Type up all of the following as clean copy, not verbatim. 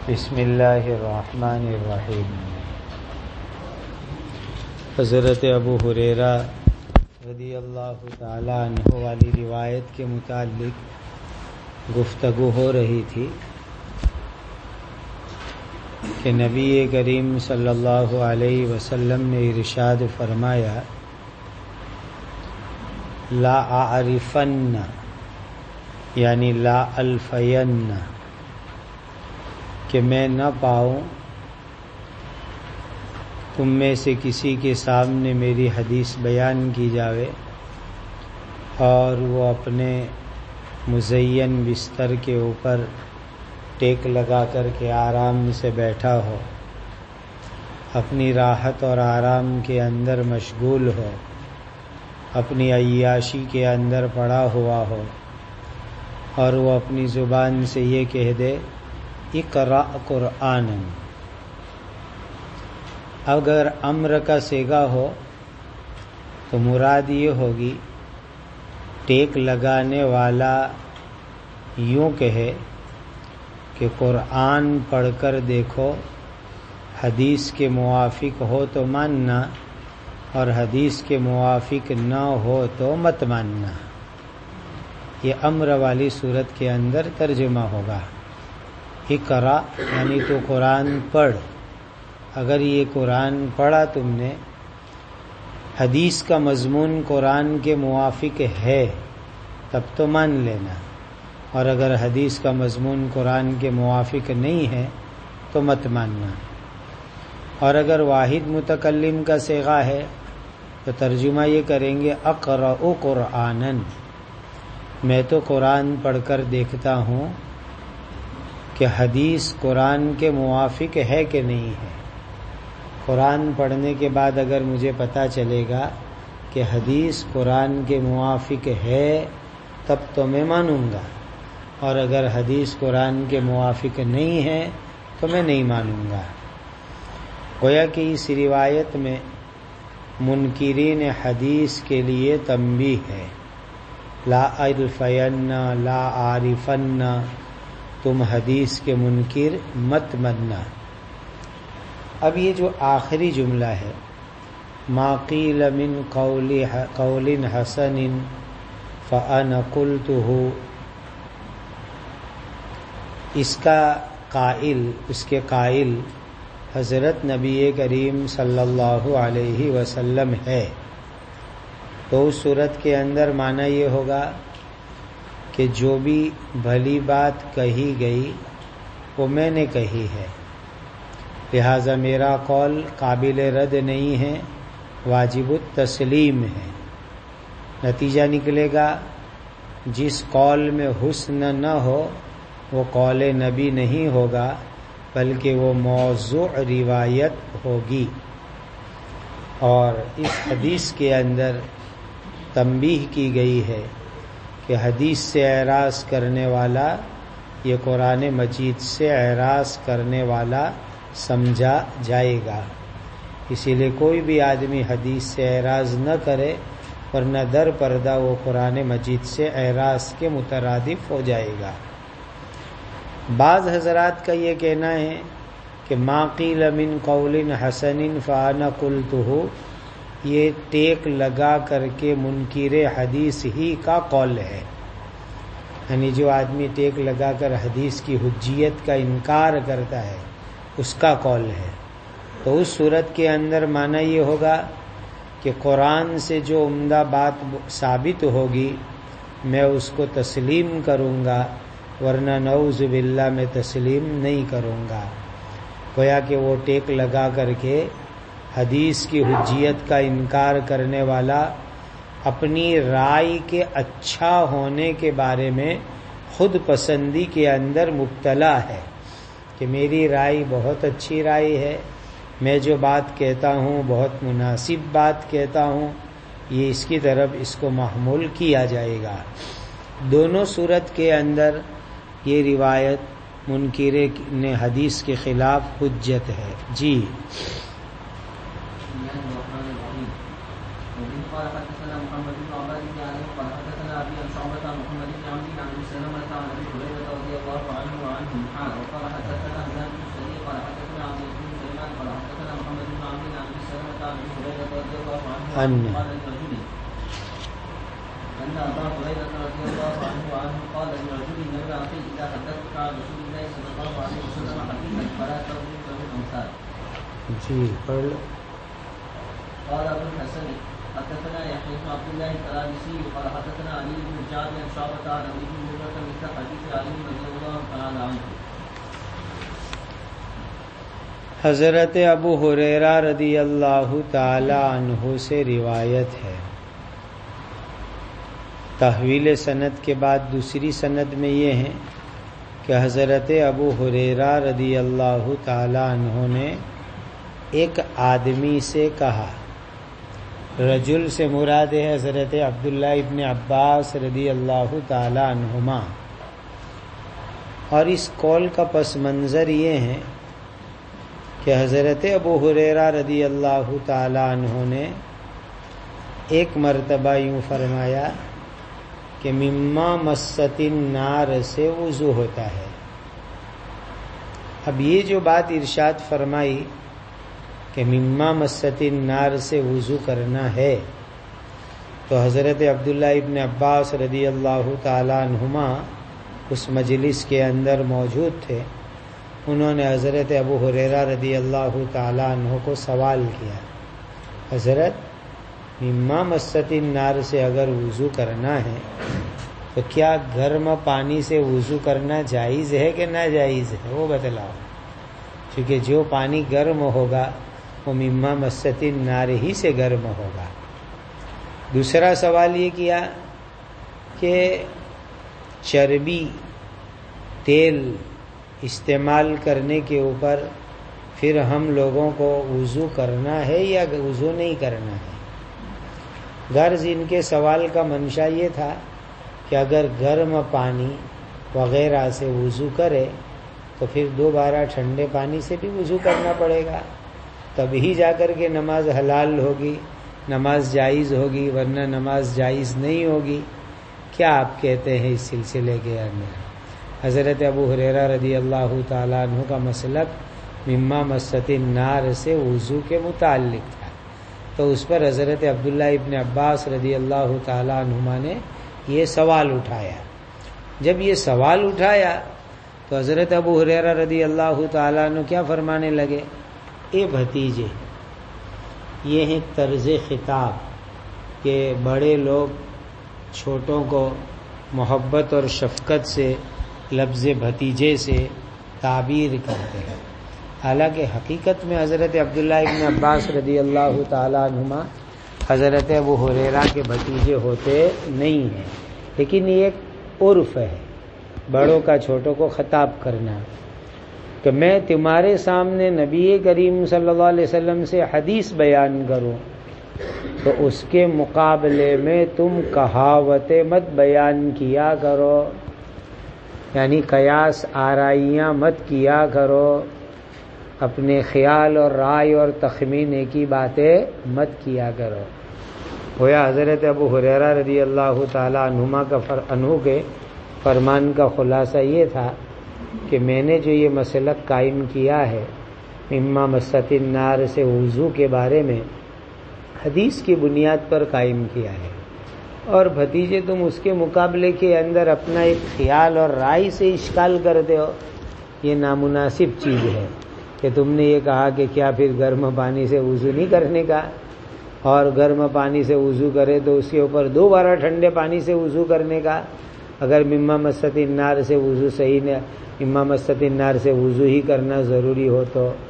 بسم اللہ الرحمن الرحیم۔ حضرت ابو ہریرہ رضی اللہ تعالی عنہ والی روایت کے متعلق گفتگو ہو رہی تھی کہ نبی کریم صلی اللہ علیہ وسلم نے ارشاد فرمایا، لا اعرفن یعنی لا الفین، کہ میں نہ پاؤں تم میں سے کسی کے سامنے میری حدیث بیان کی جاوے اور وہ اپنے مزین بستر کے اوپر ٹیک لگا کر کے آرام سے بیٹھا ہو، اپنی راحت اور آرام کے اندر مشغول ہو، اپنی عیاشی کے اندر پڑا ہوا ہو، اور وہ اپنی زبان سے یہ کہہ دے اقرأ قرآن۔ اگر امر کا صیغہ ہو تو مراد یہ ہوگی ٹیک لگانے والا یوں کہے کہ قرآن پڑھ کر دیکھو، حدیث کے موافق ہو تو ماننا اور حدیث کے موافق نہ ہو تو مت ماننا۔ یہ امر والی صورت کے اندر ترجمہ ہوگا۔ اقرأ یعنی تو قرآن پڑھ، اگر یہ قرآن پڑھا تم نے، حدیث کا مضمون قرآن کے موافق ہے تب تو مان لینا، اور اگر حدیث کا مضمون قرآن کے موافق نہیں ہے تو مت ماننا۔ اور اگر واحد متکلم کا صیغہ ہے تو ترجمہ یہ کریں گے اقرأ قرآنا، میں تو قرآن پڑھ کر دیکھتا ہوں کہ حدیث قرآن کے موافق ہے کہ نہیں ہے۔ قرآن پڑھنے کے بعد اگر مجھے پتہ چلے گا کہ حدیث قرآن کے موافق ہے تب تو میں مانوں گا، اور اگر حدیث قرآن کے موافق نہیں ہے تو میں نہیں مانوں گا۔ گویا کہ اس روایت میں منکرین حدیث کے لیے تنبیہ ہے، لا الفین لا عارفن، تم حدیث کے منکر مت ماننا۔ اب یہ جو آخری جملہ ہے، ما قیل من قول حسن فانا قلته، اس کا قائل، اس کے قائل حضرت نبی کریم صلی اللہ علیہ وسلم ہے، تو اس صورت کے اندر معنی یہ ہوگا کہ جو بھی بھلی بات کہی گئی وہ میں نے کہی ہے، لہذا میرا قول قابل رد نہیں ہے، واجب التسلیم ہے۔ نتیجہ نکلے گا جس قول میں حسن نہ ہو وہ قول نبی نہیں ہوگا، بلکہ وہ موضوع روایت ہوگی۔ اور اس حدیث کے اندر تنبیہ کی گئی ہے کہ حدیث سے اعراض کرنے والا یہ قرآن مجید سے اعراض کرنے والا سمجھا جائے گا، اسی لیے کوئی بھی آدمی حدیث سے اعراض نہ کرے، ورنہ در پردہ وہ قرآن مجید سے اعراض کے مترادف ہو جائے گا۔ بعض حضرات کا یہ کہنا ہے کہ ما قیل من قول حسن فانا قلته، یہ ٹیک لگا کر کے منکر حدیث ہی کا قول ہے، یعنی جو آدمی ٹیک لگا کر حدیث کی حجیت کا انکار کرتا ہے اس کا قول ہے۔ تو اس صورت کے اندر معنی یہ ہوگا کہ قرآن سے جو عمدہ بات ثابت ہوگی میں اس کو تسلیم کروں گا، ورنہ نعوذ باللہ میں تسلیم نہیں کروں گا۔ گویا کہ وہ ٹیک لگا کر کے حدیث کی حجیت کا انکار کرنے والا اپنی رائے کے اچھا ہونے کے بارے میں خود پسندی کے اندر مبتلا ہے کہ میری رائے بہت اچھی رائے ہے، میں جو بات کہتا ہوں بہت مناسب بات کہتا ہوں، یہ اس کی طرف اس کو محمول کیا جائے گا۔ دونوں صورت کے اندر یہ روایت منکر نے حدیث کے خلاف حجت ہے۔ جی محمد بن عمرو عن ابي سلمة عن ابي هريره رضي الله عنه وقال حدثنا أن أبا هريرة رضي الله عنه قال لرجل من أخي إذا حدثت عن رسول الله صلى الله عليه وسلم حديثا فلا تضرب له الأمثال. جی پڑھ لو. قال أبو الحسن حدثنا يحيى بن عبد الله الطرابلسي قال حدثنا علي بن جعد عن شعبة عن أبي هريرة مثل حديث علي رضي الله تعالى عنه. حضرت ابو ہریرہ رضی اللہ تعالی عنہ سے روایت ہے. تحویل سند کے بعد دوسری سند میں یہ ہے کہ حضرت ابو ہریرہ رضی اللہ تعالی عنہ نے ایک آدمی سے کہا. رجل سے مراد ہے حضرت عبداللہ ابن عباس رضی اللہ تعالی عنہما. اور اس قول کا پس منظر یہ ہے کہ حضرت ابو ہریرہ رضی اللہ تعالی عنہ نے ایک مرتبہ یوں فرمایا کہ مما مست النار سے وضو ہوتا ہے. اب یہ جو بات ارشاد فرمائی کہ مما مست النار سے وضو کرنا ہے، تو حضرت عبداللہ ابن عباس رضی اللہ تعالی عنہما اس مجلس کے اندر موجود تھے. انہوں نے حضرت ابو ہریرہ رضی اللہ تعالی عنہ کو سوال کیا، حضرت مما مست النار سے اگر وضو کرنا ہے تو کیا گرم پانی سے وضو کرنا جائز ہے کہ ناجائز ہے؟ وہ بتلاؤ. چونکہ جو پانی گرم ہوگا وہ مما مست النار ہی سے گرم ہوگا. دوسرا سوال یہ کیا کہ چربی تیل استعمال کرنے کے اوپر پھر ہم لوگوں کو وضو کرنا ہے یا وضو نہیں کرنا ہے؟ غرض ان کے سوال کا منشا یہ تھا کہ اگر گرم پانی وغیرہ سے وضو کرے تو پھر دوبارہ ٹھنڈے پانی سے بھی وضو کرنا پڑے گا، تبھی جا کر کے نماز حلال ہوگی، نماز جائز ہوگی، ورنہ نماز جائز نہیں ہوگی. کیا آپ کہتے ہیں اس سلسلے کے اندر؟ حضرت ابو ہریرہ رضی اللہ تعالیٰ عنہ کا مسلک مما مست النار سے وضو کے متعلق تھا. تو اس پر حضرت عبداللہ ابن عباس رضی اللہ تعالیٰ عنہما نے یہ سوال اٹھایا. جب یہ سوال اٹھایا تو حضرت ابو ہریرہ رضی اللہ تعالیٰ عنہ کیا فرمانے لگے؟ اے بھتیجے، یہ ہے طرز خطاب کہ بڑے لوگ چھوٹوں کو محبت اور شفقت سے لفظ بھتیجے سے تعبیر کرتے ہیں. حالانکہ حقیقت میں حضرت عبداللہ ابن عباس رضی اللہ تعالیٰ عنہما حضرت ابو ہریرہ کے بھتیجے ہوتے نہیں ہیں، لیکن یہ ایک عرف ہے بڑوں کا چھوٹوں کو خطاب کرنا کہ میں تمہارے سامنے نبی کریم صلی اللہ علیہ وسلم سے حدیث بیان کروں تو اس کے مقابلے میں تم کہاوتیں مت بیان کیا کرو، یعنی قیاس آرائیاں مت کیا کرو، اپنے خیال اور رائے اور تخمینے کی باتیں مت کیا کرو. گویا حضرت ابو ہریرہ رضی اللہ تعالی عنہما عنہ کے فرمان کا خلاصہ یہ تھا کہ میں نے جو یہ مسلک قائم کیا ہے مما مست النار سے وضو کے بارے میں، حدیث کی بنیاد پر قائم کیا ہے. اور بھتیجے تم اس کے مقابلے کے اندر اپنا ایک خیال اور رائے سے اشکال کرتے ہو، یہ نامناسب چیز ہے کہ تم نے یہ کہا کہ کیا پھر گرم پانی سے وضو نہیں کرنے کا، اور گرم پانی سے وضو کرے تو اس کے اوپر دوبارہ ٹھنڈے پانی سے وضو کرنے کا. اگر مما مست النار سے وضو صحیح نہ، مما مست النار سے وضو ہی کرنا ضروری ہو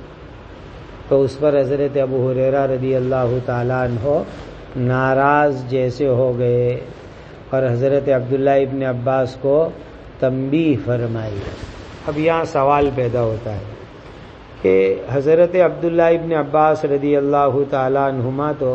تو اس پر حضرت ابو ہریرہ رضی اللہ تعالیٰ عنہ ناراض جیسے ہو گئے اور حضرت عبداللہ ابن عباس کو تنبیہ فرمائی. اب یہاں سوال پیدا ہوتا ہے کہ حضرت عبداللہ ابن عباس رضی اللہ تعالیٰ عنہما تو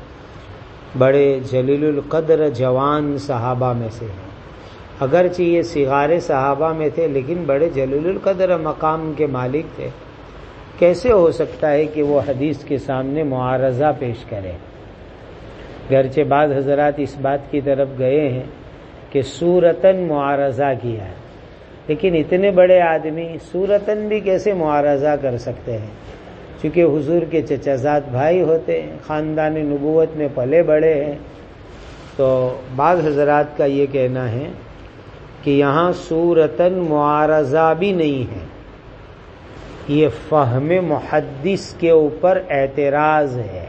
بڑے جلیل القدر جوان صحابہ میں سے ہیں، اگرچہ یہ صغار صحابہ میں تھے لیکن بڑے جلیل القدر مقام کے مالک تھے. کیسے ہو سکتا ہے کہ وہ حدیث کے سامنے معارضہ پیش کریں؟ گرچہ بعض حضرات اس بات کی طرف گئے ہیں کہ صورتاً معارضہ کیا ہے، لیکن اتنے بڑے آدمی صورتاً بھی کیسے معارضہ کر سکتے ہیں؟ چونکہ حضور کے چچا زاد بھائی ہوتے ہیں، خاندان نبوت میں پلے بڑے ہیں، تو بعض حضرات کا یہ کہنا ہے کہ یہاں صورتاً معارضہ بھی نہیں ہے، یہ فہم محدث کے اوپر اعتراض ہے۔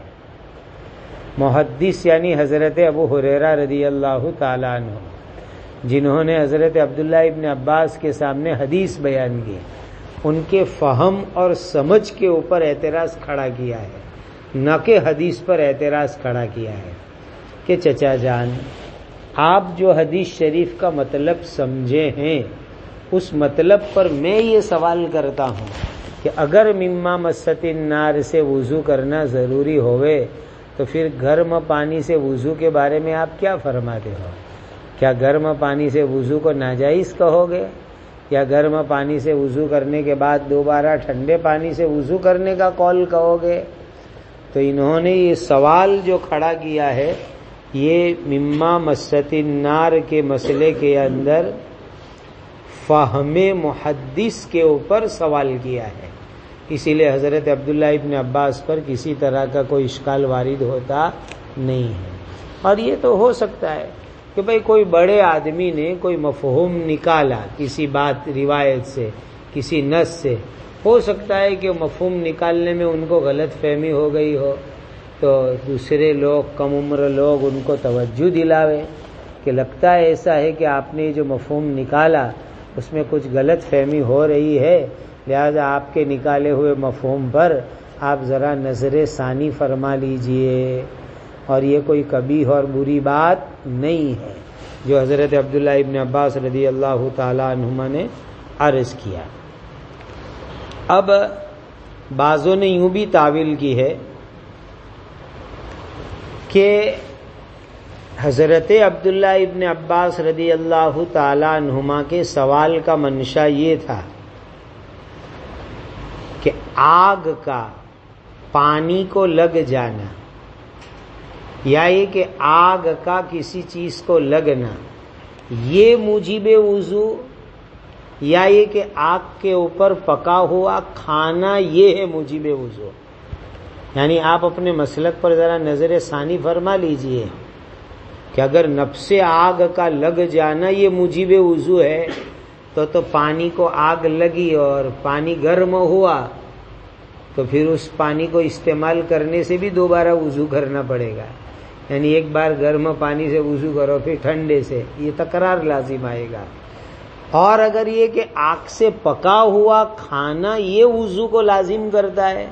محدث یعنی حضرت ابو ہریرہ رضی اللہ تعالیٰ عنہ، جنہوں نے حضرت عبداللہ ابن عباس کے سامنے حدیث بیان کی، ان کے فہم اور سمجھ کے اوپر اعتراض کھڑا کیا ہے، نہ کہ حدیث پر اعتراض کھڑا کیا ہے کہ چچا جان آپ جو حدیث شریف کا مطلب سمجھے ہیں اس مطلب پر میں یہ سوال کرتا ہوں کہ اگر مما مست النار سے وضو کرنا ضروری ہوئے تو پھر گرم پانی سے وضو کے بارے میں آپ کیا فرماتے ہو؟ کیا گرم پانی سے وضو کو ناجائز کہو گے یا گرم پانی سے وضو کرنے کے بعد دوبارہ ٹھنڈے پانی سے وضو کرنے کا قول کہو گے؟ تو انہوں نے یہ سوال جو کھڑا کیا ہے یہ مما مست النار کے مسئلے کے اندر فہم محدث کے اوپر سوال کیا ہے، اسی لیے حضرت عبداللہ ابن عباس پر کسی طرح کا کوئی اشکال وارد ہوتا نہیں ہے۔ اور یہ تو ہو سکتا ہے کہ بھئی کوئی بڑے آدمی نے کوئی مفہوم نکالا کسی بات روایت سے، کسی نص سے، ہو سکتا ہے کہ مفہوم نکالنے میں ان کو غلط فہمی ہو گئی ہو، تو دوسرے لوگ کم عمر لوگ ان کو توجہ دلاوے کہ لگتا ہے ایسا ہے کہ آپ نے جو مفہوم نکالا اس میں کچھ غلط فہمی ہو رہی ہے، لہذا آپ کے نکالے ہوئے مفہوم پر آپ ذرا نظر ثانی فرما لیجئے۔ اور یہ کوئی قبیح اور بری بات نہیں ہے جو حضرت عبداللہ ابن عباس رضی اللہ تعالی عنہما نے عرض کیا۔ اب بعضوں نے یوں بھی تعویل کی ہے کہ حضرت عبداللہ ابن عباس رضی اللہ تعالی عنہما کے سوال کا منشا یہ تھا کہ آگ کا پانی کو لگ جانا یا یہ کہ آگ کا کسی چیز کو لگنا یہ موجب وضو، یا یہ کہ آگ کے اوپر پکا ہوا کھانا یہ ہے موجب وضو۔ یعنی آپ اپنے مسلک پر ذرا نظر ثانی فرما لیجئے کہ اگر نفس آگ کا لگ جانا یہ موجب وضو ہے تو پانی کو آگ لگی اور پانی گرم ہوا تو پھر اس پانی کو استعمال کرنے سے بھی دوبارہ وضو کرنا پڑے گا، یعنی ایک بار گرم پانی سے وضو کرو پھر ٹھنڈے سے، یہ تکرار لازم آئے گا۔ اور اگر یہ کہ آگ سے پکا ہوا کھانا یہ وضو کو لازم کرتا ہے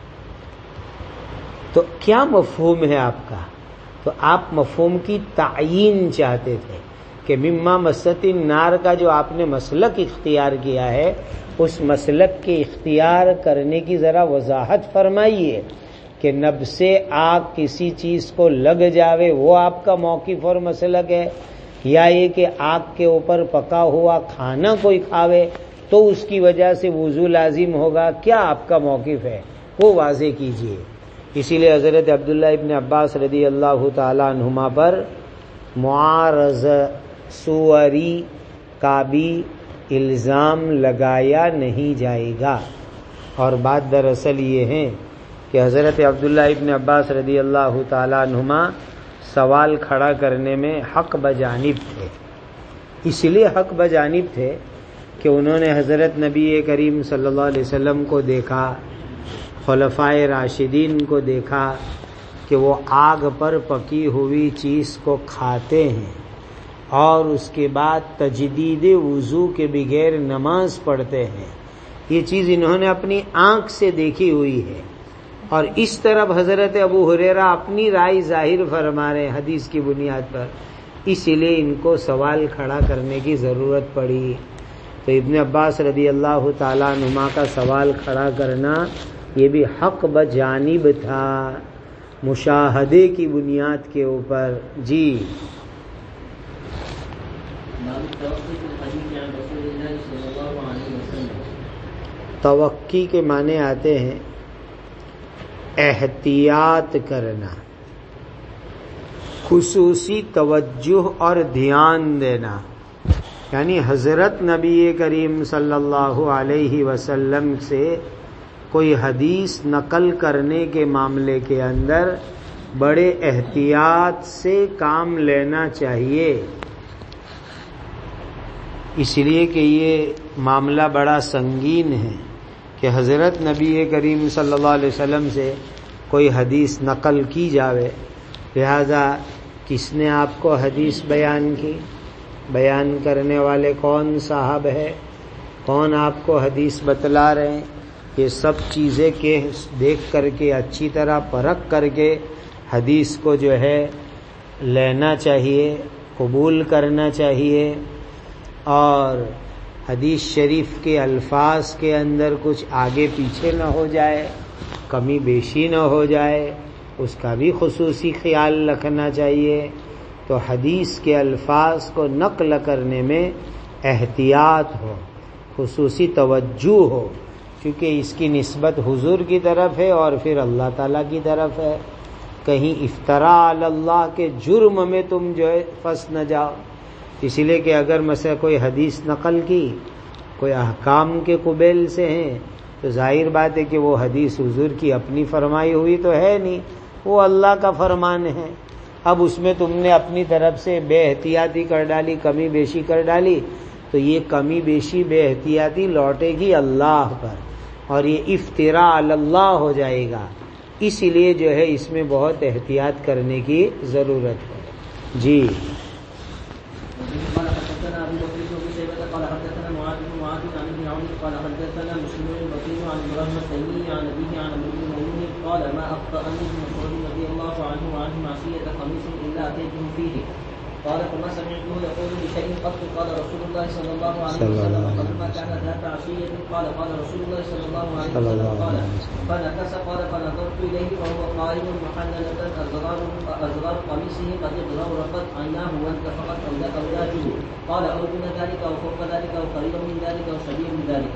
تو کیا مفہوم ہے آپ کا؟ تو آپ مفہوم کی تعیین چاہتے تھے کہ مما مست النار کا جو آپ نے مسلک اختیار کیا ہے اس مسلک کے اختیار کرنے کی ذرا وضاحت فرمائیے کہ نب سے آگ کسی چیز کو لگ جاوے وہ آپ کا موقف اور مسلک ہے، یا یہ کہ آگ کے اوپر پکا ہوا کھانا کوئی کھاوے تو اس کی وجہ سے وضو لازم ہوگا، کیا آپ کا موقف ہے وہ واضح کیجئے۔ اسی لیے حضرت عبداللہ ابن عباس رضی اللہ تعالی عنہما پر معارض سوری کا بھی الزام لگایا نہیں جائے گا۔ اور بات دراصل یہ ہے کہ حضرت عبداللہ ابن عباس رضی اللہ تعالی عنہما سوال کھڑا کرنے میں حق بجانب تھے، اس لیے حق بجانب تھے کہ انہوں نے حضرت نبی کریم صلی اللہ علیہ وسلم کو دیکھا، خلفائے راشدین کو دیکھا کہ وہ آگ پر پکی ہوئی چیز کو کھاتے ہیں اور اس کے بعد تجدید وضو کے بغیر نماز پڑھتے ہیں، یہ چیز انہوں نے اپنی آنکھ سے دیکھی ہوئی ہے۔ اور اس طرف حضرت ابو ہریرہ اپنی رائے ظاہر فرما رہے ہیں حدیث کی بنیاد پر، اسی لیے ان کو سوال کھڑا کرنے کی ضرورت پڑی۔ تو ابن عباس رضی اللہ تعالیٰ عنہما کا سوال کھڑا کرنا یہ بھی حق بجانب تھا، مشاہدے کی بنیاد کے اوپر۔ جی توقی کے معنی آتے ہیں احتیاط کرنا، خصوصی توجہ اور دھیان دینا، یعنی حضرت نبی کریم صلی اللہ علیہ وسلم سے کوئی حدیث نقل کرنے کے معاملے کے اندر بڑے احتیاط سے کام لینا چاہیے، اس لیے کہ یہ معاملہ بڑا سنگین ہے کہ حضرت نبی کریم صلی اللہ علیہ وسلم سے کوئی حدیث نقل کی جاوے، لہذا کس نے آپ کو حدیث بیان کی، بیان کرنے والے کون صاحب ہے، کون آپ کو حدیث بتلا رہے ہیں، یہ سب چیزیں کے دیکھ کر کے اچھی طرح پرکھ کر کے حدیث کو جو ہے لینا چاہیے، قبول کرنا چاہیے، اور حدیث شریف کے الفاظ کے اندر کچھ آگے پیچھے نہ ہو جائے، کمی بیشی نہ ہو جائے، اس کا بھی خصوصی خیال رکھنا چاہیے۔ تو حدیث کے الفاظ کو نقل کرنے میں احتیاط ہو، خصوصی توجہ ہو، کیونکہ اس کی نسبت حضور کی طرف ہے اور پھر اللہ تعالیٰ کی طرف ہے، کہیں افتراء علی اللہ کے جرم میں تم جو ہے پھنس نہ جاؤ۔ اس لیے کہ اگر مثلا کوئی حدیث نقل کی، کوئی احکام کے قبیل سے ہیں، تو ظاہر بات ہے کہ وہ حدیث حضور کی اپنی فرمائی ہوئی تو ہے نہیں، وہ اللہ کا فرمان ہے۔ اب اس میں تم نے اپنی طرف سے بے احتیاطی کر ڈالی، کمی بیشی کر ڈالی، تو یہ کمی بیشی بے احتیاطی لوٹے گی اللہ پر، اور یہ افتراء علی اللہ ہو جائے گا۔ اس لیے جو ہے اس میں بہت احتیاط کرنے کی ضرورت ہے۔ جی قال حدثنا ابو بكر بن شيبه قال حدثنا معاذ بن معاذ عن ابن عون قال حدثنا مسلم بن عن ابراهيم التيمي عن ابيه عن ابي المؤمنين قال ما اخطأني ابن مسعود رضي الله عنه وعنه معصيه خميس الا اتيته فيه قال فما سمعته يقول بشيء قط قال رسول الله صلى الله عليه وسلم فلما كان ذات عشيه قال رسول الله صلى الله عليه وسلم قال فنكس قال فنظرت اليه فهو قائم محلله ازرار قميصه قد اغرقت عيناه وانتفخت اولاده قال او دون ذلك او فوق ذلك او قريبا من ذلك او شبيها من ذلك۔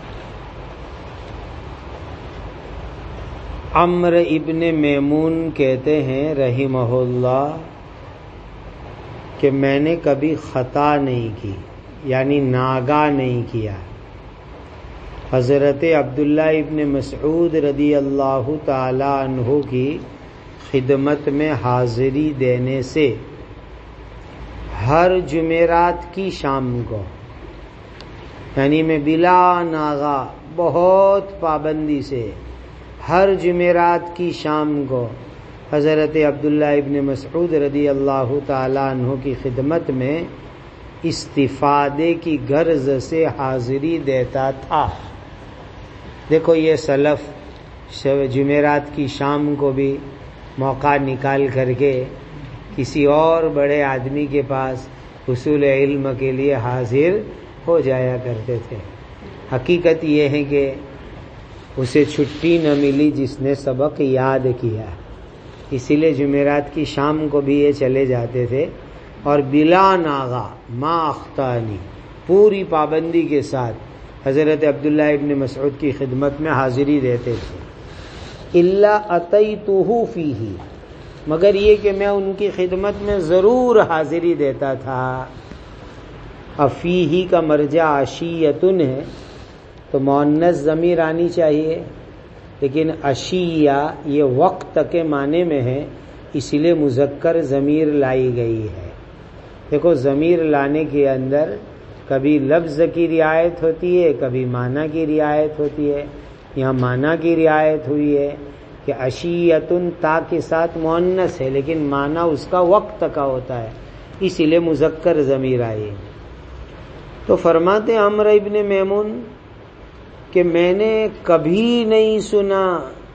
عمرو ابن میمون کہتے ہیں رحمہ اللہ کہ میں نے کبھی خطا نہیں کی، یعنی ناگاہ نہیں کیا۔ حضرت عبداللہ ابن مسعود رضی اللہ تعالی عنہ کی خدمت میں حاضری دینے سے ہر جمعرات کی شام کو، یعنی میں بلا ناغا بہت پابندی سے ہر جمعرات کی شام کو حضرت عبداللہ ابن مسعود رضی اللہ تعالیٰ عنہ کی خدمت میں استفادے کی غرض سے حاضری دیتا تھا۔ دیکھو یہ سلف جمعرات کی شام کو بھی موقع نکال کر کے کسی اور بڑے آدمی کے پاس حصول علم کے لیے حاضر ہو جایا کرتے تھے۔ حقیقت یہ ہے کہ اسے چھٹی نہ ملی جس نے سبق یاد کیا، اسی لیے جمعرات کی شام کو بھی یہ چلے جاتے تھے اور بلا ناغا ما اخطانی پوری پابندی کے ساتھ حضرت عبداللہ ابن مسعود کی خدمت میں حاضری دیتے تھے۔ الا اتیتہ فیہ، مگر یہ کہ میں ان کی خدمت میں ضرور حاضری دیتا تھا۔ فیہ کا مرجع عشیۃن ہے تو مؤنث ضمیر آنی چاہیے، لیکن عشیہ یہ وقت کے معنی میں ہے، اس لیے مذکر ضمیر لائی گئی ہے۔ دیکھو ضمیر لانے کے اندر کبھی لفظ کی رعایت ہوتی ہے، کبھی معنی کی رعایت ہوتی ہے۔ یہاں معنی کی رعایت ہوئی ہے کہ عشیۃن تا کے ساتھ مؤنث ہے، لیکن معنی اس کا وقت کا ہوتا ہے، اسی لیے مذکر ضمیر آئی۔ تو فرماتے عمرو ابن میمون کہ میں نے کبھی نہیں سنا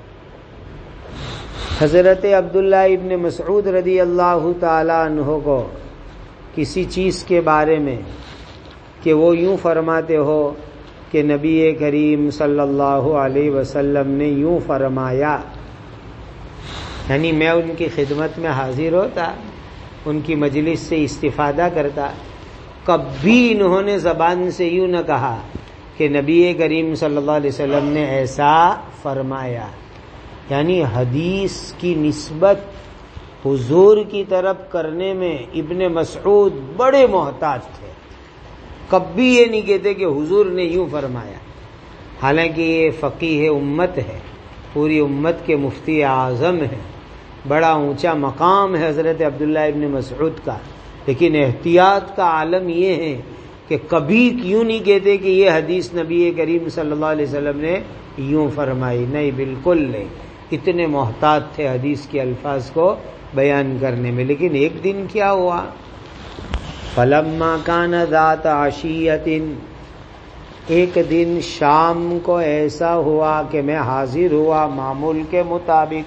حضرت عبداللہ ابن مسعود رضی اللہ تعالی عنہ کو کسی چیز کے بارے میں کہ وہ یوں فرماتے ہو کہ نبی کریم صلی اللہ علیہ وسلم نے یوں فرمایا، یعنی میں ان کی خدمت میں حاضر ہوتا، ان کی مجلس سے استفادہ کرتا، کبھی انہوں نے زبان سے یوں نہ کہا کہ نبی کریم صلی اللہ علیہ وسلم نے ایسا فرمایا۔ یعنی حدیث کی نسبت حضور کی طرف کرنے میں ابن مسعود بڑے محتاط تھے، کبھی یہ نہیں کہتے کہ حضور نے یوں فرمایا، حالانکہ یہ فقیہ امت ہے، پوری امت کے مفتی اعظم ہیں، بڑا اونچا مقام ہے حضرت عبداللہ ابن مسعود کا، لیکن احتیاط کا عالم یہ ہے کہ کبھی کیوں نہیں کہتے کہ یہ حدیث نبی کریم صلی اللہ علیہ وسلم نے یوں فرمائی، نہیں، بالکل نہیں، اتنے محتاط تھے حدیث کے الفاظ کو بیان کرنے میں۔ لیکن ایک دن کیا ہوا، فلما کان ذات عشیۃ، ایک دن شام کو ایسا ہوا کہ میں حاضر ہوا معمول کے مطابق،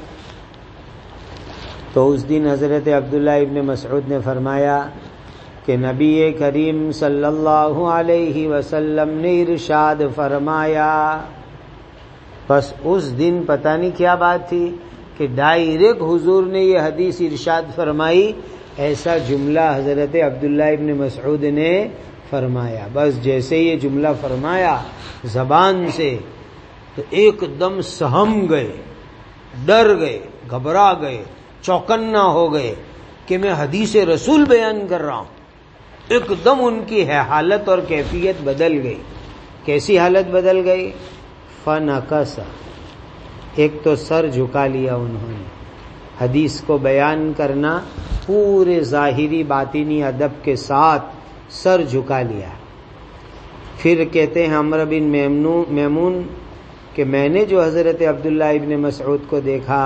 تو اس دن حضرت عبداللہ ابن مسعود نے فرمایا کہ نبی کریم صلی اللہ علیہ وسلم نے ارشاد فرمایا۔ بس اس دن پتہ نہیں کیا بات تھی کہ ڈائریکٹ حضور نے یہ حدیث ارشاد فرمائی، ایسا جملہ حضرت عبداللہ ابن مسعود نے فرمایا۔ بس جیسے یہ جملہ فرمایا زبان سے تو ایک دم سہم گئے، ڈر گئے، گھبرا گئے، چوکنا ہو گئے کہ میں حدیث رسول بیان کر رہا ہوں۔ ایک دم ان کی حالت اور کیفیت بدل گئی۔ کیسی حالت بدل گئی؟ فنکس، ایک تو سر جھکا لیا انہوں نے، حدیث کو بیان کرنا پورے ظاہری باطنی ادب کے ساتھ سر جھکا لیا۔ پھر کہتے ہیں عمرو بن میمون کہ میں نے جو حضرت عبداللہ ابن مسعود کو دیکھا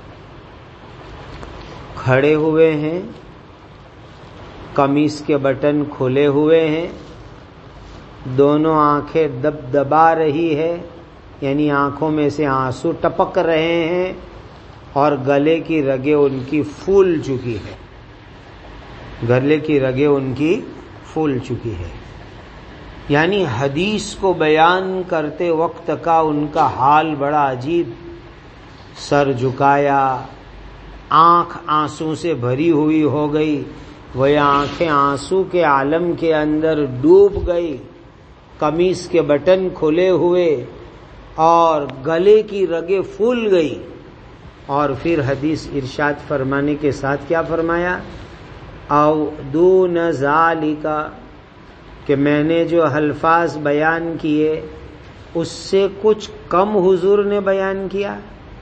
کھڑے ہوئے ہیں، قمیص کے بٹن کھلے ہوئے ہیں، دونوں آنکھیں دبا رہی ہے، یعنی آنکھوں میں سے آنسو ٹپک رہے ہیں، اور گلے کی رگیں ان کی پھول چکی ہے، گلے کی رگیں ان کی پھول چکی ہے۔ یعنی حدیث کو بیان کرتے وقت کا ان کا حال بڑا عجیب، سر جھکایا، آنکھ آنسو سے بھری ہوئی ہو گئی، وہ آنکھیں آنسو کے عالم کے اندر ڈوب گئی، قمیص کے بٹن کھلے ہوئے اور گلے کی رگیں پھول گئی، اور پھر حدیث ارشاد فرمانے کے ساتھ کیا فرمایا؟ او دون ذالک، کہ میں نے جو الفاظ بیان کیے اس سے کچھ کم حضور نے بیان کیا،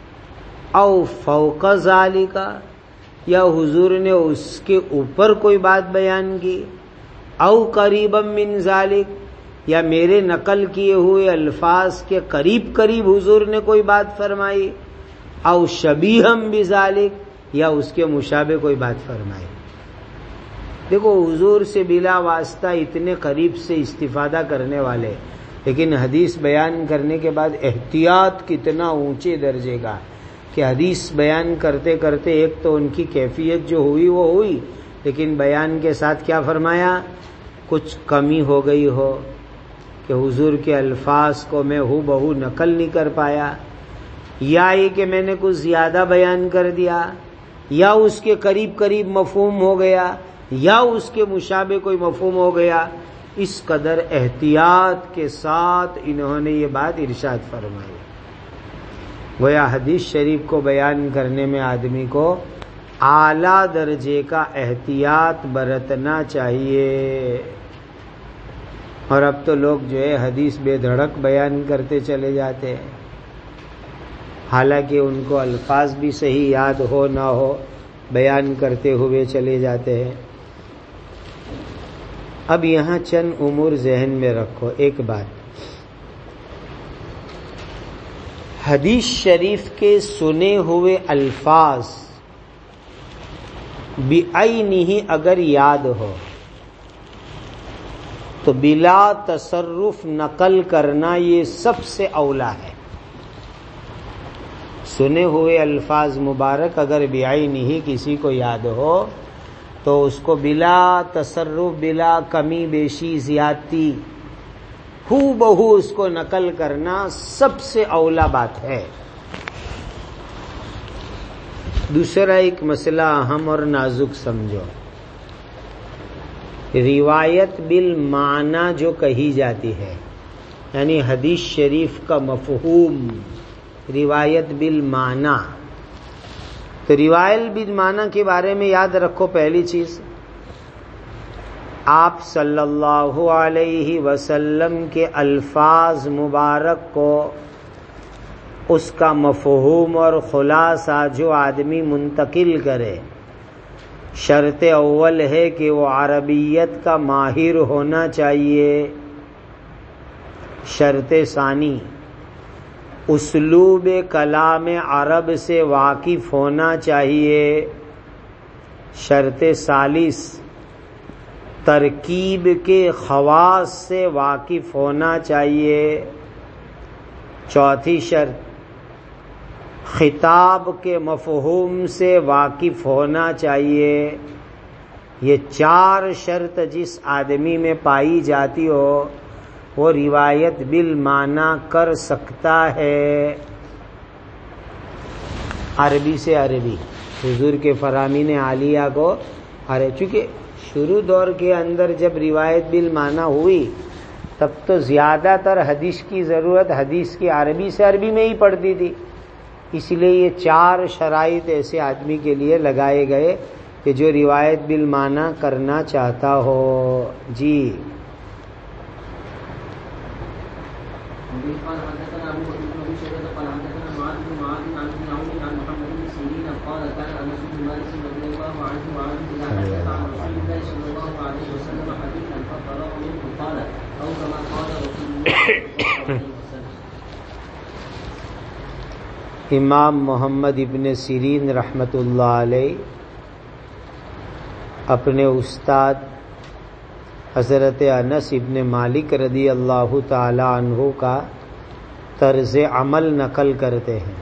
او فوق ذالک، یا حضور نے اس کے اوپر کوئی بات بیان کی، او قریبا من ذالک، یا میرے نقل کیے ہوئے الفاظ کے قریب قریب حضور نے کوئی بات فرمائی، او شبیہا بذالک، یا اس کے مشابہ کوئی بات فرمائی۔ دیکھو حضور سے بلا واسطہ اتنے قریب سے استفادہ کرنے والے، لیکن حدیث بیان کرنے کے بعد احتیاط کتنا اونچے درجے کا کہ حدیث بیان کرتے کرتے ایک تو ان کی کیفیت جو ہوئی وہ ہوئی، لیکن بیان کے ساتھ کیا فرمایا؟ کچھ کمی ہو گئی ہو کہ حضور کے الفاظ کو میں ہو بہو نقل نہیں کر پایا، یا یہ کہ میں نے کچھ زیادہ بیان کر دیا، یا اس کے قریب قریب مفہوم ہو گیا، یا اس کے مشابہ کوئی مفہوم ہو گیا، اس قدر احتیاط کے ساتھ انہوں نے یہ بات ارشاد فرمائی۔ گویا حدیث شریف کو بیان کرنے میں آدمی کو اعلیٰ درجے کا احتیاط برتنا چاہیے۔ اور اب تو لوگ جو ہے حدیث بے دھڑک بیان کرتے چلے جاتے ہیں، حالانکہ ان کو الفاظ بھی صحیح یاد ہو نہ ہو بیان کرتے ہوئے چلے جاتے ہیں۔ اب یہاں چند امور ذہن میں رکھو۔ ایک بات، حدیث شریف کے سنے ہوئے الفاظ بعینہ اگر یاد ہو تو بلا تصرف نقل کرنا یہ سب سے اولا ہے۔ سنے ہوئے الفاظ مبارک اگر بعینہ کسی کو یاد ہو تو اس کو بلا تصرف، بلا کمی بیشی زیادتی، ہو بہو اس کو نقل کرنا سب سے اولا بات ہے۔ دوسرا ایک مسئلہ اہم اور نازک سمجھو، روایت بالمعنی جو کہی جاتی ہے، یعنی حدیث شریف کا مفہوم روایت بالمعنی، تو روایت بالمعنی کے بارے میں یاد رکھو، پہلی چیز آپ صلی اللہ علیہ وسلم کے الفاظ مبارک کو، اس کا مفہوم اور خلاصہ جو آدمی منتقل کرے، شرط اول ہے کہ وہ عربیت کا ماہر ہونا چاہیے. شرط ثانی، اسلوب کلام عرب سے واقف ہونا چاہیے. شرط ثالث، ترکیب کے خواص سے واقف ہونا چاہیے. چوتھی شرط، خطاب کے مفہوم سے واقف ہونا چاہیے. یہ 4 شرط جس آدمی میں پائی جاتی ہو وہ روایت بالمعنی کر سکتا ہے. عربی سے عربی، حضور کے فرامین عالیہ کو چونکہ شروع دور کے اندر جب روایت بالمعنی ہوئی تب تو زیادہ تر حدیث کی ضرورت حدیث کی عربی سے عربی میں ہی پڑتی تھی. اس لیے یہ 4 شرائط ایسے آدمی کے لیے لگائے گئے کہ جو روایت بالمعنی کرنا چاہتا ہو. جی امام محمد ابن سیرین رحمۃ اللہ علیہ اپنے استاد حضرت انس ابن مالک رضی اللہ تعالی عنہ کا طرز عمل نقل کرتے ہیں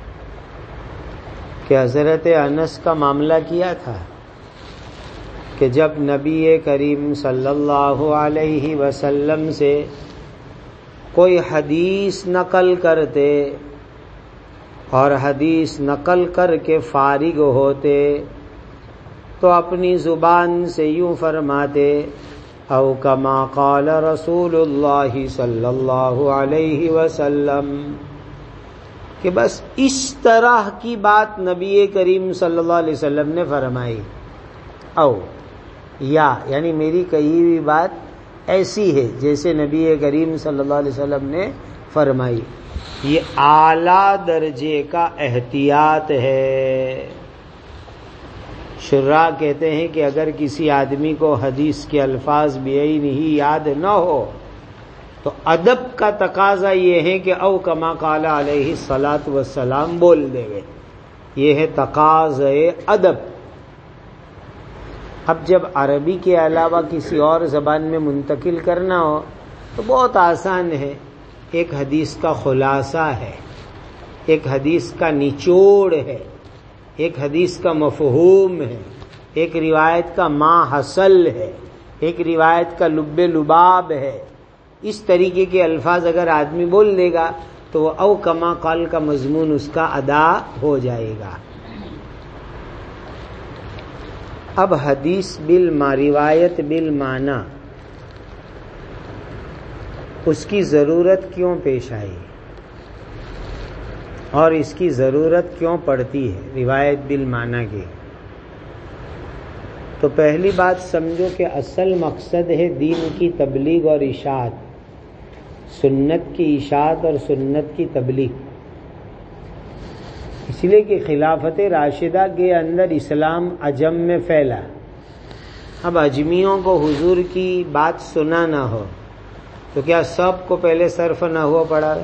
کہ حضرت انس کا معاملہ کیا تھا کہ جب نبی کریم صلی اللہ علیہ وسلم سے کوئی حدیث نقل کرتے اور حدیث نقل کر کے فارغ ہوتے تو اپنی زبان سے یوں فرماتے او کما قال رسول اللہ صلی اللہ علیہ وسلم، کہ بس اس طرح کی بات نبی کریم صلی اللہ علیہ وسلم نے فرمائی. او یعنی میری کہی ہوئی بات ایسی ہے جیسے نبی کریم صلی اللہ علیہ وسلم نے فرمائی. یہ اعلیٰ درجے کا احتیاط ہے. شراح کہتے ہیں کہ اگر کسی آدمی کو حدیث کے الفاظ بعین ہی یاد نہ ہو تو ادب کا تقاضا یہ ہے کہ او کما قال علیہ الصلاۃ والسلام بول دے گے. یہ ہے تقاضۂ ادب. اب جب عربی کے علاوہ کسی اور زبان میں منتقل کرنا ہو تو بہت آسان ہے. ایک حدیث کا خلاصہ ہے، ایک حدیث کا نچوڑ ہے، ایک حدیث کا مفہوم ہے، ایک روایت کا ما حصل ہے، ایک روایت کا لب لباب ہے. اس طریقے کے الفاظ اگر آدمی بول دے گا تو وہ او کما قال کا مضمون اس کا ادا ہو جائے گا. اب حدیث روایت بالمعنی اس کی ضرورت کیوں پیش آئی اور اس کی ضرورت کیوں پڑتی ہے روایت بالمعنی کی؟ تو پہلی بات سمجھو کہ اصل مقصد ہے دین کی تبلیغ اور اشاعت، سنت کی اشاعت اور سنت کی تبلیغ. اس لیے کہ خلافت راشدہ کے اندر اسلام عجم میں پھیلا. اب اجمیوں کو حضور کی بات سنا نہ ہو تو کیا سب کو پہلے صرف نحو پڑھاوے،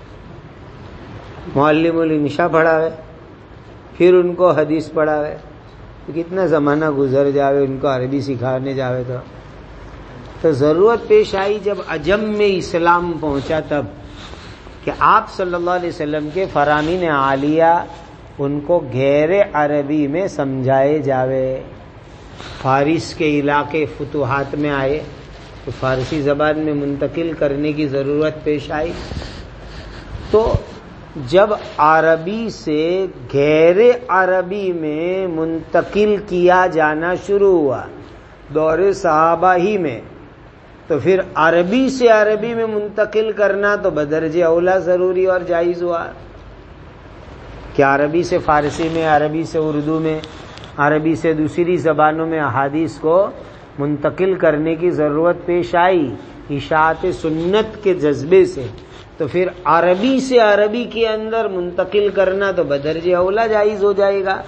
معلم الانشاء پڑھاوے، پھر ان کو حدیث پڑھاوے؟ تو کتنا زمانہ گزر جاوے ان کو عربی سکھانے جاوے. تو ضرورت پیش آئی جب عجم میں اسلام پہنچا تب کہ آپ صلی اللہ علیہ وسلم کے فرامین عالیہ ان کو غیر عربی میں سمجھائے جاوے. فارس کے علاقے فتوحات میں آئے تو فارسی زبان میں منتقل کرنے کی ضرورت پیش آئی. تو جب عربی سے غیر عربی میں منتقل کیا جانا شروع ہوا دور صحابہ ہی میں، تو پھر عربی سے عربی میں منتقل کرنا تو بدرجہ اولا ضروری اور جائز ہوا کہ عربی سے فارسی میں، عربی سے اردو میں، عربی سے دوسری زبانوں میں احادیث کو منتقل کرنے کی ضرورت پیش آئی اشاعت سنت کے جذبے سے، تو پھر عربی سے عربی کے اندر منتقل کرنا تو بدرجہ اولا جائز ہو جائے گا۔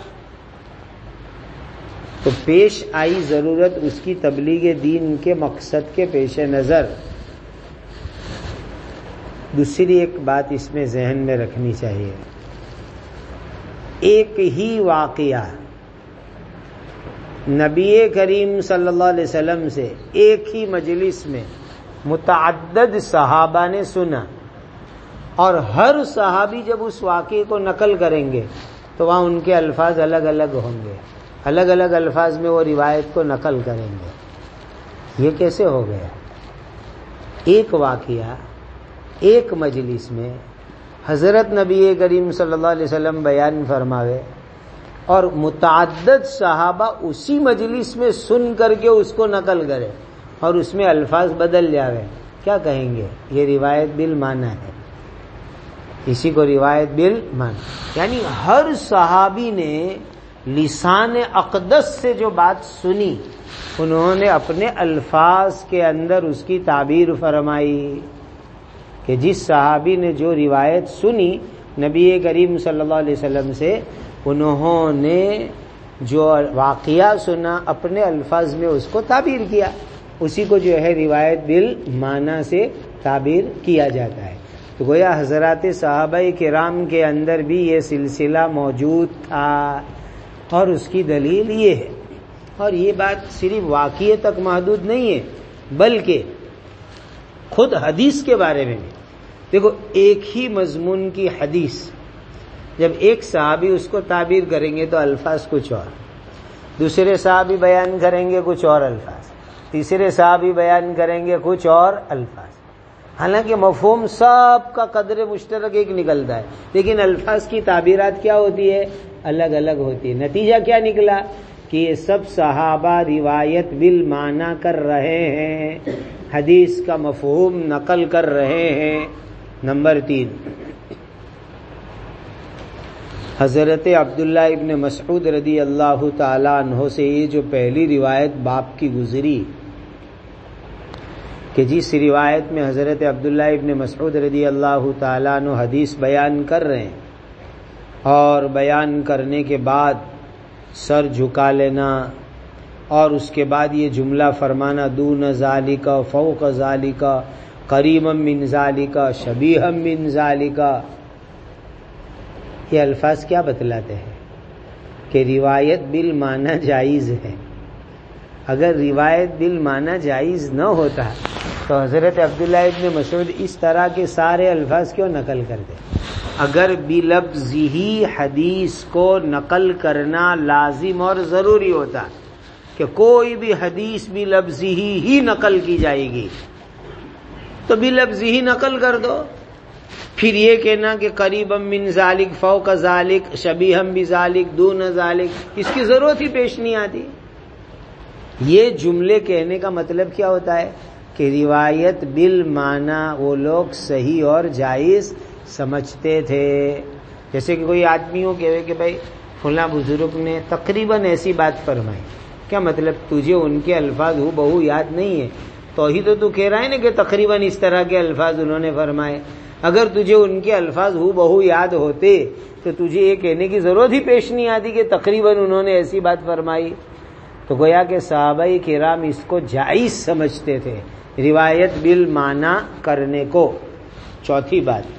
تو پیش آئی ضرورت اس کی تبلیغ دین کے مقصد کے پیش نظر۔ دوسری ایک بات اس میں ذہن میں رکھنی چاہیے، ایک ہی واقعہ نبی کریم صلی اللہ علیہ وسلم سے ایک ہی مجلس میں متعدد صحابہ نے سنا، اور ہر صحابی جب اس واقعے کو نقل کریں گے تو وہاں ان کے الفاظ الگ الگ ہوں گے، الگ الگ الفاظ میں وہ روایت کو نقل کریں گے۔ یہ کیسے ہو گیا؟ ایک واقعہ ایک مجلس میں حضرت نبی کریم صلی اللہ علیہ وسلم بیان فرماوے اور متعدد صحابہ اسی مجلس میں سن کر کے اس کو نقل کرے اور اس میں الفاظ بدل جاوے، کیا کہیں گے؟ یہ روایت بالمعنی ہے، اسی کو روایت بالمعنی، یعنی ہر صحابی نے لسان اقدس سے جو بات سنی انہوں نے اپنے الفاظ کے اندر اس کی تعبیر فرمائی، کہ جس صحابی نے جو روایت سنی نبی کریم صلی اللہ علیہ وسلم سے، انہوں نے جو واقعہ سنا اپنے الفاظ میں اس کو تعبیر کیا، اسی کو جو ہے روایت بالمعنی سے تعبیر کیا جاتا ہے۔ تو گویا حضرات صحابہ کرام کے اندر بھی یہ سلسلہ موجود تھا، اور اس کی دلیل یہ ہے، اور یہ بات صرف واقعے تک محدود نہیں ہے بلکہ خود حدیث کے بارے میں بھی دیکھو، ایک ہی مضمون کی حدیث جب ایک صحابی اس کو تعبیر کریں گے تو الفاظ کچھ اور، دوسرے صحابی بیان کریں گے کچھ اور الفاظ، تیسرے صحابی بیان کریں گے کچھ اور الفاظ، حالانکہ مفہوم سب کا قدر مشترک ایک نکلتا ہے، لیکن الفاظ کی تعبیرات کیا ہوتی ہے؟ الگ الگ ہوتی ہے۔ نتیجہ کیا نکلا کہ یہ سب صحابہ روایت بالمعنی کر رہے ہیں، حدیث کا مفہوم نقل کر رہے ہیں۔ نمبر 3، حضرت عبداللہ ابن مسعود رضی اللہ تعالی عنہ سے یہ جو پہلی روایت باپ کی گزری کہ جس روایت میں حضرت عبداللہ ابن مسعود رضی اللہ تعالی عنہ حدیث بیان کر رہے ہیں، اور بیان کرنے کے بعد سر جھکا لینا اور اس کے بعد یہ جملہ فرمانا دون ذالک فوق ذالک قریبا من ذالک شبیہا من ذالک، یہ الفاظ کیا بتلاتے ہیں؟ کہ روایت بالمعنی جائز ہے۔ اگر روایت بالمعنی جائز نہ ہوتا تو حضرت عبداللہ ابن مسعود اس طرح کے سارے الفاظ کیوں نقل کرتے؟ اگر بلفظی حدیث کو نقل کرنا لازم اور ضروری ہوتا کہ کوئی بھی حدیث بلفظی ہی نقل کی جائے گی تو بلفظی ہی نقل کر دو، پھر یہ کہنا کہ قریبا من ذالک فوق ذالک شبیہا بذالک دون ذالک، اس کی ضرورت ہی پیش نہیں آتی۔ یہ جملے کہنے کا مطلب کیا ہوتا ہے؟ کہ روایت بالمعنی وہ لوگ صحیح اور جائز سمجھتے تھے۔ جیسے کہ کوئی آدمیوں کہے کہ بھائی فلاں بزرگ نے تقریباً ایسی بات فرمائی، کیا مطلب؟ تجھے ان کے الفاظ ہو بہو یاد نہیں ہے، تو کہہ رہا ہے نا کہ تقریباً اس طرح کے الفاظ انہوں نے فرمائے۔ اگر تجھے ان کے الفاظ ہو بہو یاد ہوتے تو تجھے یہ کہنے کی ضرورت ہی پیش نہیں آتی کہ تقریباً انہوں نے ایسی بات فرمائی۔ تو گویا کہ صحابہ کرام اس کو جائز سمجھتے تھے، روایت بالمعنی کرنے کو۔ چوتھی بات،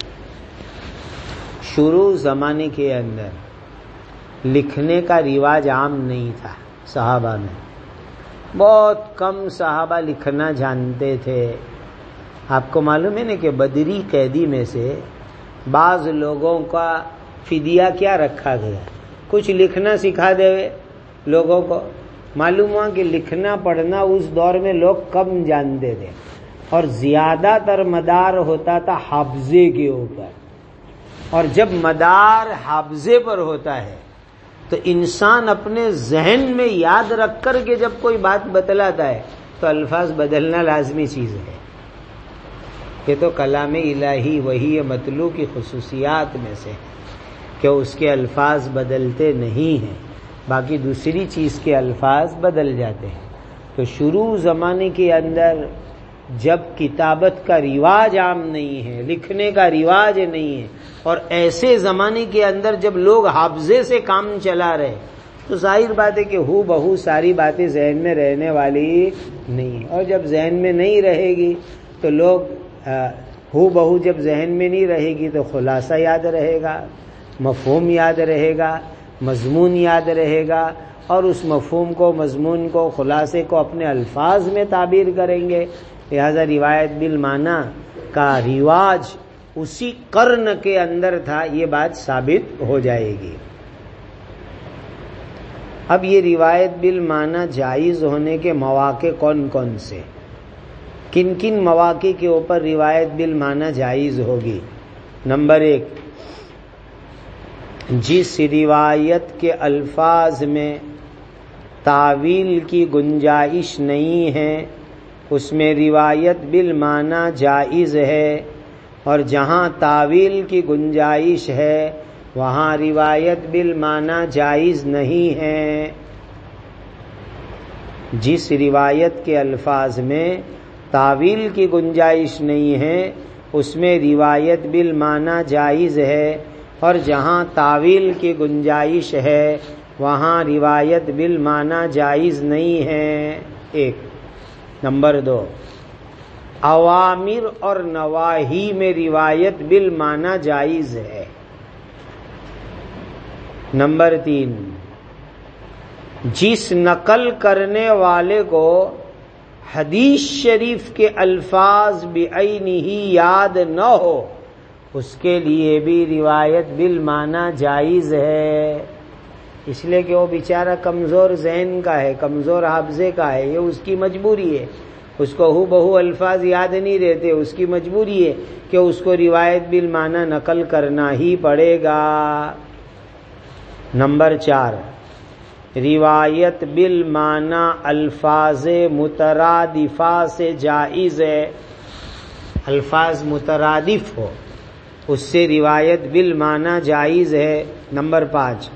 شروع زمانے کے اندر لکھنے کا رواج عام نہیں تھا صحابہ میں، بہت کم صحابہ لکھنا جانتے تھے۔ آپ کو معلوم ہے نا کہ بدری قیدی میں سے بعض لوگوں کا فدیہ کیا رکھا گیا؟ کچھ لکھنا سکھا دے لوگوں کو۔ معلوم ہوا کہ لکھنا پڑھنا اس دور میں لوگ کم جانتے تھے، اور زیادہ تر مدار ہوتا تھا حافظے کے اوپر، اور جب مدار حافظے پر ہوتا ہے تو انسان اپنے ذہن میں یاد رکھ کر کے جب کوئی بات بتلاتا ہے تو الفاظ بدلنا لازمی چیز ہے۔ یہ تو کلام الہی وحی مطلوع کی خصوصیات میں سے کہ اس کے الفاظ بدلتے نہیں ہیں، باقی دوسری چیز کے الفاظ بدل جاتے ہیں۔ تو شروع زمانے کے اندر جب کتابت کا رواج عام نہیں ہے، لکھنے کا رواج نہیں ہے، اور ایسے زمانے کے اندر جب لوگ حافظے سے کام چلا رہے، تو ظاہر بات ہے کہ ہو بہو ساری باتیں ذہن میں رہنے والی نہیں، اور جب ذہن میں نہیں رہے گی تو لوگ ہو بہو جب ذہن میں نہیں رہے گی تو خلاصہ یاد رہے گا، مفہوم یاد رہے گا، مضمون یاد رہے گا، اور اس مفہوم کو، مضمون کو، خلاصے کو اپنے الفاظ میں تعبیر کریں گے۔ لہذا روایت بالمعنی کا رواج اسی قرن کے اندر تھا، یہ بات ثابت ہو جائے گی۔ اب یہ روایت بالمعنی جائز ہونے کے مواقع کون کون سے، کن کن مواقع کے اوپر روایت بالمعنی جائز ہوگی؟ نمبر 1، جس روایت کے الفاظ میں تاویل کی گنجائش نہیں ہے اس میں روایت بالمعنی جائز ہے، اور جہاں تاویل کی گنجائش ہے وہاں روایت بالمعنی جائز نہیں ہے۔ جس روایت کے الفاظ میں تاویل کی گنجائش نہیں ہے اس میں روایت بالمعنی جائز ہے، اور جہاں تاویل کی گنجائش ہے وہاں روایت بالمعنی جائز نہیں ہے۔ 1۔ نمبر 2، اوامر اور نواہی میں روایت بالمعنی جائز ہے۔ نمبر 3، جس نقل کرنے والے کو حدیث شریف کے الفاظ بعینہ یاد نہ ہو اس کے لیے بھی روایت بالمعنی جائز ہے، اس لیے کہ وہ بیچارہ کمزور ذہن کا ہے، کمزور حافظے کا ہے، یہ اس کی مجبوری ہے، اس کو ہو بہو الفاظ یاد نہیں رہتے، اس کی مجبوری ہے کہ اس کو روایت بالمعنی نقل کرنا ہی پڑے گا۔ نمبر 4، روایت بالمعنی الفاظ مترادفہ سے جائز ہے، الفاظ مترادف ہو اس سے روایت بالمعنی جائز ہے۔ نمبر 5،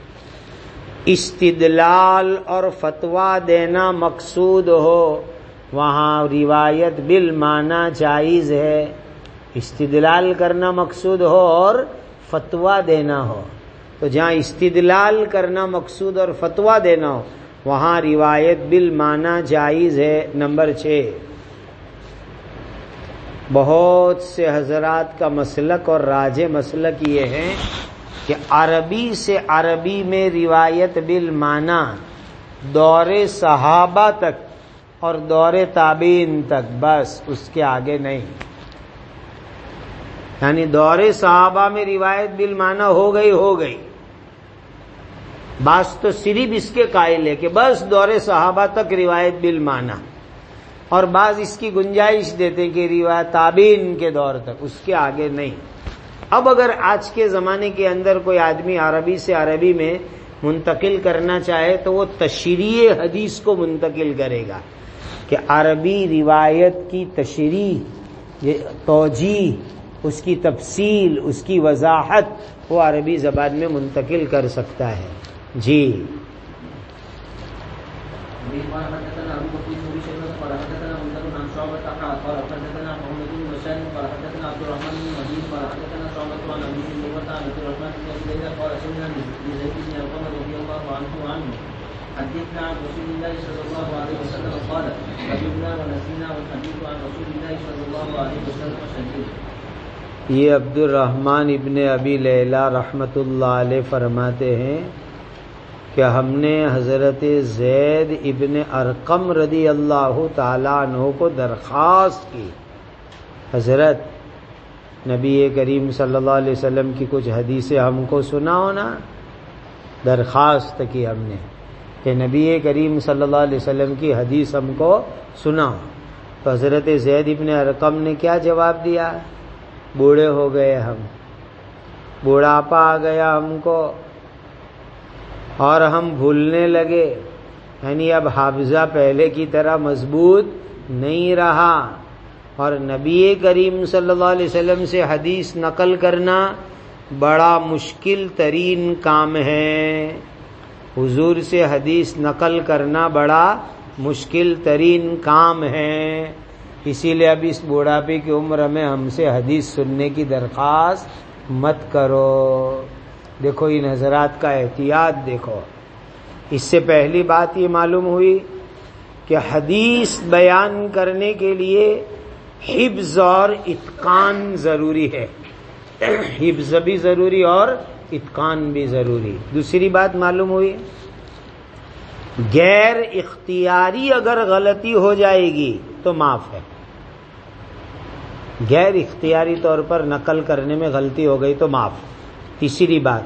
استدلال اور فتویٰ دینا مقصود ہو وہاں روایت بالمعنی جائز ہے، استدلال کرنا مقصود ہو اور فتویٰ دینا ہو، تو جہاں استدلال کرنا مقصود اور فتویٰ دینا ہو وہاں روایت بالمعنی جائز ہے۔ نمبر 6، بہت سے حضرات کا مسلک اور راجح مسلک یہ ہے کہ عربی سے عربی میں روایت بالمعنی دور صحابہ تک اور دور تابعین تک، بس اس کے آگے نہیں، یعنی دور صحابہ میں روایت بالمعنی ہو گئی، بعض تو صرف اس کے قائل ہے کہ بس دور صحابہ تک روایت بالمعنی، اور بعض اس کی گنجائش دیتے کہ روایت تابعین کے دور تک، اس کے آگے نہیں۔ اب اگر آج کے زمانے کے اندر کوئی آدمی عربی سے عربی میں منتقل کرنا چاہے تو وہ تشریح حدیث کو منتقل کرے گا کہ عربی روایت کی تشریح، توجیہ، اس کی تفصیل، اس کی وضاحت وہ عربی زبان میں منتقل کر سکتا ہے۔ جی حدثنا عن رسول الله صلى الله عليه وسلم قال كبرنا ونسينا والحديث عن رسول الله صلى الله عليه وسلم شديد۔ یہ عبد الرحمن ابن ابی لیلہ رحمۃ اللہ علیہ فرماتے ہیں کہ ہم نے حضرت زید ابن ارقم رضی اللہ تعالیٰ عنہ کو درخواست کی، حضرت نبی کریم صلی اللہ علیہ وسلم کی کچھ حدیثیں ہم کو سناؤ نا، درخواست کی ہم نے کہ نبی کریم صلی اللہ علیہ وسلم کی حدیث ہم کو سناؤ، تو حضرت زید ابن ارقم نے کیا جواب دیا؟ بوڑھے ہو گئے ہم، بوڑھاپا آ گیا ہم کو، اور ہم بھولنے لگے، یعنی اب حافظہ پہلے کی طرح مضبوط نہیں رہا، اور نبی کریم صلی اللہ علیہ وسلم سے حدیث نقل کرنا بڑا مشکل ترین کام ہے، حضور سے حدیث نقل کرنا بڑا مشکل ترین کام ہے، اسی لیے اب اس بوڑھاپے کی عمر میں ہم سے حدیث سننے کی درخواست مت کرو۔ دیکھو ان حضرات کا احتیاط دیکھو۔ اس سے پہلی بات یہ معلوم ہوئی کہ حدیث بیان کرنے کے لیے حفظ اور اتقان ضروری ہے، حفظ بھی ضروری اور اتقان بھی ضروری۔ دوسری بات معلوم ہوئی، غیر اختیاری اگر غلطی ہو جائے گی تو معاف ہے۔ غیر اختیاری طور پر نقل کرنے میں غلطی ہو گئی تو معاف۔ تیسری بات،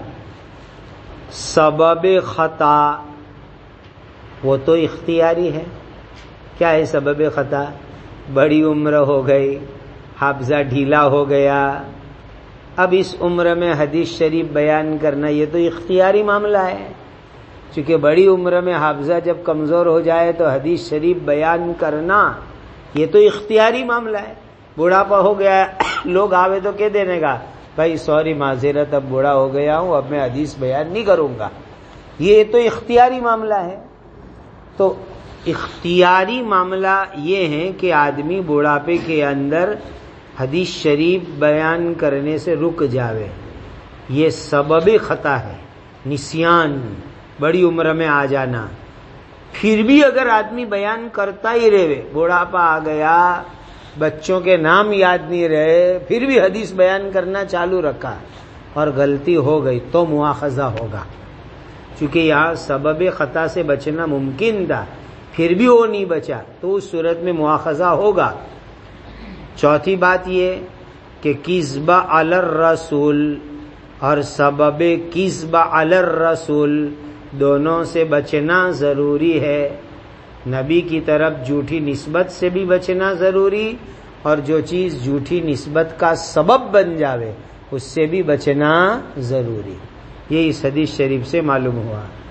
سبب خطا وہ تو اختیاری ہے۔ کیا ہے سبب خطا؟ بڑی عمر ہو گئی، حافظہ ڈھیلا ہو گیا، اب اس عمر میں حدیث شریف بیان کرنا یہ تو اختیاری معاملہ ہے۔ چونکہ بڑی عمر میں حافظہ جب کمزور ہو جائے تو حدیث شریف بیان کرنا یہ تو اختیاری معاملہ ہے۔ بوڑھاپا ہو گیا لوگ آوے تو کہہ دینے گا بھائی سوری معذرت، اب بوڑھا ہو گیا ہوں، اب میں حدیث بیان نہیں کروں گا، یہ تو اختیاری معاملہ ہے۔ تو اختیاری معاملہ یہ ہے کہ آدمی بوڑھاپے کے اندر حدیث شریف بیان کرنے سے رک جاوے، یہ سبب خطا ہے، نسیان، بڑی عمر میں آ جانا۔ پھر بھی اگر آدمی بیان کرتا ہی رہے، بوڑھاپا آ گیا، بچوں کے نام یاد نہیں رہے، پھر بھی حدیث بیان کرنا چالو رکھا اور غلطی ہو گئی تو مواخذہ ہوگا، چونکہ یہاں سبب خطا سے بچنا ممکن تھا، پھر بھی وہ نہیں بچا تو اس صورت میں مواخذہ ہوگا۔ چوتھی بات یہ کہ کذب علی الرسول اور سبب کذب علی الرسول دونوں سے بچنا ضروری ہے۔ نبی کی طرف جھوٹی نسبت سے بھی بچنا ضروری، اور جو چیز جھوٹی نسبت کا سبب بن جاوے اس سے بھی بچنا ضروری۔ یہ اس حدیث شریف سے معلوم ہوا۔